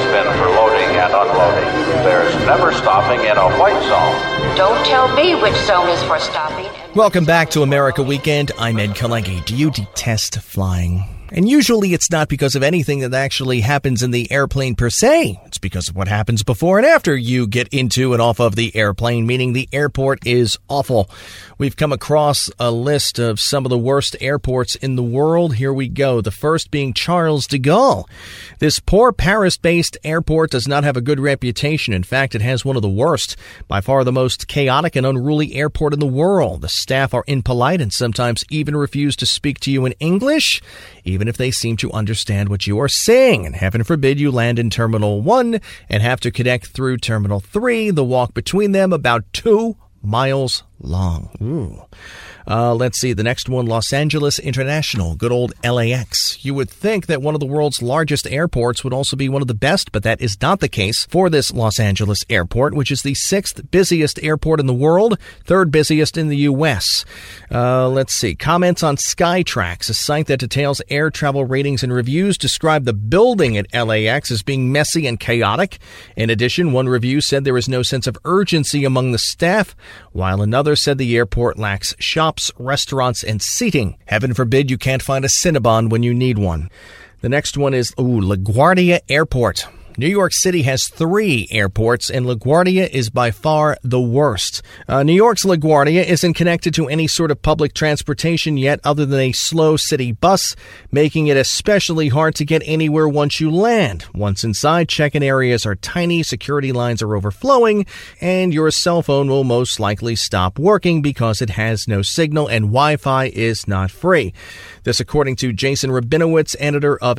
bin for loading and unloading. There's never stopping in a white zone. Don't tell me which zone is for stopping. Welcome back to America Weekend. I'm Ed Kalegi. Do you detest flying? And usually it's not because of anything that actually happens in the airplane per se. It's because of what happens before and after you get into and off of the airplane, meaning the airport is awful. We've come across a list of some of the worst airports in the world. Here we go. The first being Charles de Gaulle. This poor Paris-based airport does not have a good reputation. In fact, it has one of the worst, by far the most chaotic and unruly airport in the world. The staff are impolite and sometimes even refuse to speak to you in English, even if they seem to understand what you are saying. And heaven forbid you land in Terminal 1 and have to connect through Terminal 3, the walk between them about 2 miles long. Ooh. Let's see. The next one, Los Angeles International, good old LAX. You would think that one of the world's largest airports would also be one of the best, but that is not the case for this Los Angeles airport, which is the 6th busiest airport in the world, 3rd busiest in the U.S. Let's see. Comments on Skytrax, a site that details air travel ratings and reviews, describe the building at LAX as being messy and chaotic. In addition, one review said there is no sense of urgency among the staff, while another said the airport lacks shops, restaurants, and seating. Heaven forbid you can't find a Cinnabon when you need one. The next one is LaGuardia Airport. New York City has 3 airports, and LaGuardia is by far the worst. New York's LaGuardia isn't connected to any sort of public transportation yet other than a slow city bus, making it especially hard to get anywhere once you land. Once inside, check-in areas are tiny, security lines are overflowing, and your cell phone will most likely stop working because it has no signal and Wi-Fi is not free. This according to Jason Rabinowitz, editor of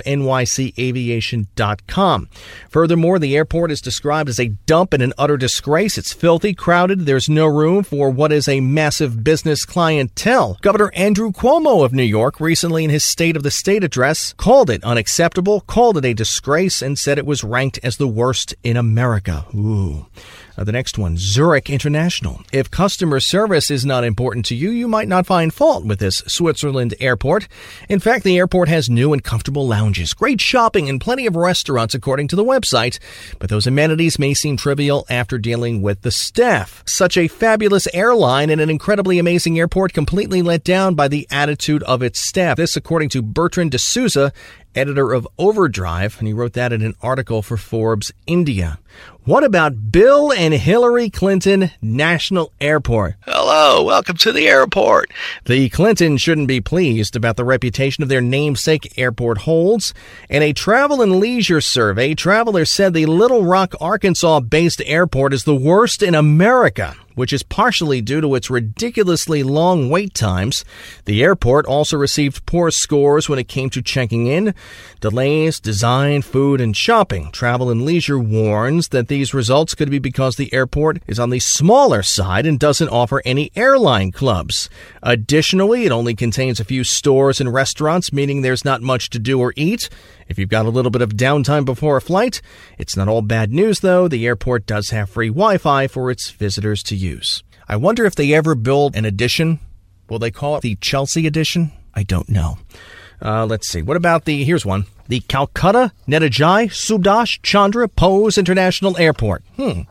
NYCAviation.com. Furthermore, the airport is described as a dump and an utter disgrace. It's filthy, crowded. There's no room for what is a massive business clientele. Governor Andrew Cuomo of New York recently in his State of the State address called it unacceptable, called it a disgrace, and said it was ranked as the worst in America. Ooh. The next one, Zurich International. If customer service is not important to you, you might not find fault with this Switzerland airport. In fact, the airport has new and comfortable lounges, great shopping, and plenty of restaurants, according to the website. But those amenities may seem trivial after dealing with the staff. Such a fabulous airline and an incredibly amazing airport completely let down by the attitude of its staff. This, according to Bertrand D'Souza, editor of Overdrive, and he wrote that in an article for Forbes India. What about Bill and Hillary Clinton National Airport? Hello, welcome to the airport. The Clintons shouldn't be pleased about the reputation of their namesake airport holds. In a travel and leisure survey, travelers said the Little Rock, Arkansas-based airport is the worst in America, which is partially due to its ridiculously long wait times. The airport also received poor scores when it came to checking in, delays, design, food, and shopping. Travel and Leisure warns that these results could be because the airport is on the smaller side and doesn't offer any airline clubs. Additionally, it only contains a few stores and restaurants, meaning there's not much to do or eat. If you've got a little bit of downtime before a flight, it's not all bad news, though. The airport does have free Wi-Fi for its visitors to use. I wonder if they ever build an edition. Will they call it the Chelsea edition? I don't know. Let's see. What about here's one. The Calcutta Nettajai Subhash Chandra Bose International Airport.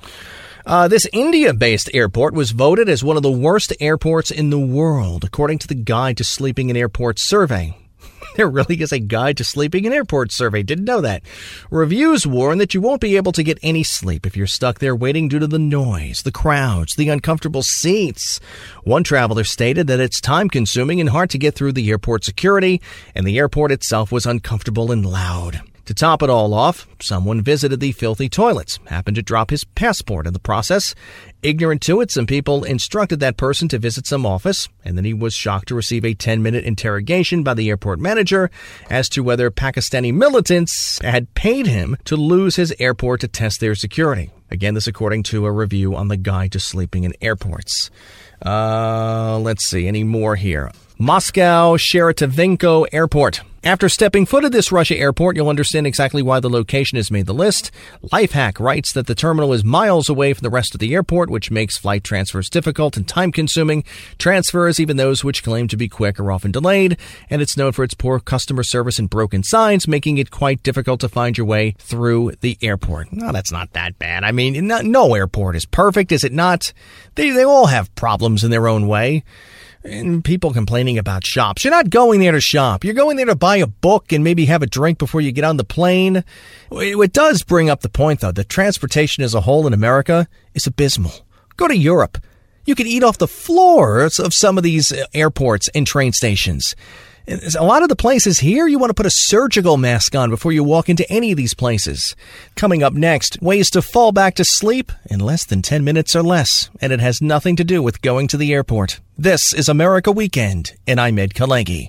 This India-based airport was voted as one of the worst airports in the world, according to the Guide to Sleeping in Airports survey. There really is a Guide to Sleeping in Airports survey. Didn't know that. Reviews warn that you won't be able to get any sleep if you're stuck there waiting due to the noise, the crowds, the uncomfortable seats. One traveler stated that it's time-consuming and hard to get through the airport security, and the airport itself was uncomfortable and loud. To top it all off, someone visited the filthy toilets, happened to drop his passport in the process. Ignorant to it, some people instructed that person to visit some office, and then he was shocked to receive a 10-minute interrogation by the airport manager as to whether Pakistani militants had paid him to lose his airport to test their security. Again, this according to a review on the Guide to Sleeping in Airports. Let's see, any more here? Moscow Cheretovenko Airport. After stepping foot at this Russia airport, you'll understand exactly why the location has made the list. Lifehack writes that the terminal is miles away from the rest of the airport, which makes flight transfers difficult and time-consuming. Transfers, even those which claim to be quick, are often delayed, and it's known for its poor customer service and broken signs, making it quite difficult to find your way through the airport. No, that's not that bad. I mean, no airport is perfect, is it not? They all have problems in their own way. And people complaining about shops. You're not going there to shop. You're going there to buy a book and maybe have a drink before you get on the plane. It does bring up the point, though, that transportation as a whole in America is abysmal. Go to Europe. You can eat off the floors of some of these airports and train stations. A lot of the places here, you want to put a surgical mask on before you walk into any of these places. Coming up next, ways to fall back to sleep in less than 10 minutes or less. And it has nothing to do with going to the airport. This is America Weekend, and I'm Ed Kalegi.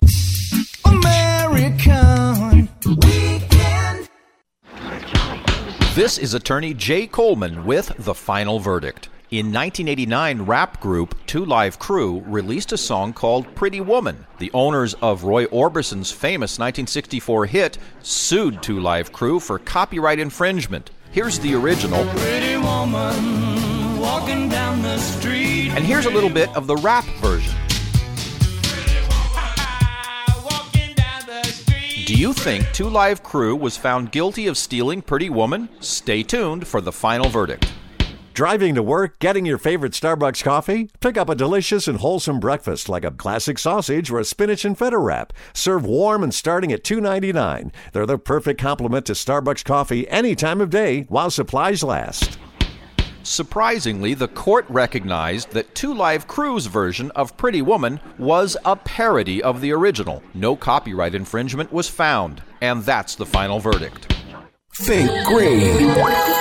American Weekend. This is attorney Jay Coleman with The Final Verdict. In 1989, rap group 2 Live Crew released a song called Pretty Woman. The owners of Roy Orbison's famous 1964 hit sued 2 Live Crew for copyright infringement. Here's the original. Pretty woman walking down the street. And here's a little bit of the rap version. Do you think 2 Live Crew was found guilty of stealing Pretty Woman? Stay tuned for The Final Verdict. Driving to work, getting your favorite Starbucks coffee? Pick up a delicious and wholesome breakfast like a classic sausage or a spinach and feta wrap. Served warm and starting at $2.99. They're the perfect complement to Starbucks coffee any time of day while supplies last. Surprisingly, the court recognized that 2 Live Crew's version of Pretty Woman was a parody of the original. No copyright infringement was found. And that's the final verdict. Think green.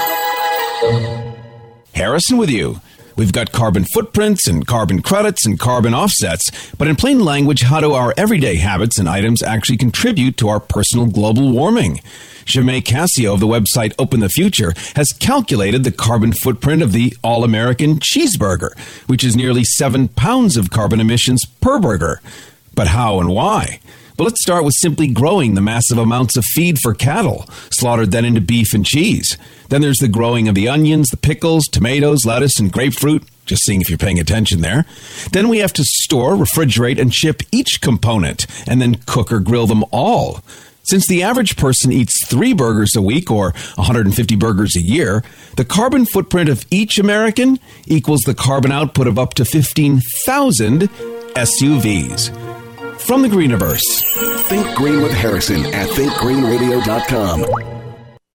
Harrison with you. We've got carbon footprints and carbon credits and carbon offsets, but in plain language, how do our everyday habits and items actually contribute to our personal global warming? Jemay Cassio of the website Open the Future has calculated the carbon footprint of the All-American cheeseburger, which is nearly 7 pounds of carbon emissions per burger. But how and why? Well, let's start with simply growing the massive amounts of feed for cattle, slaughtered then into beef and cheese. Then there's the growing of the onions, the pickles, tomatoes, lettuce, and grapefruit. Just seeing if you're paying attention there. Then we have to store, refrigerate, and ship each component, and then cook or grill them all. Since the average person eats 3 burgers a week, or 150 burgers a year, the carbon footprint of each American equals the carbon output of up to 15,000 SUVs. From the Greeniverse. Think Green with Harrison at thinkgreenradio.com.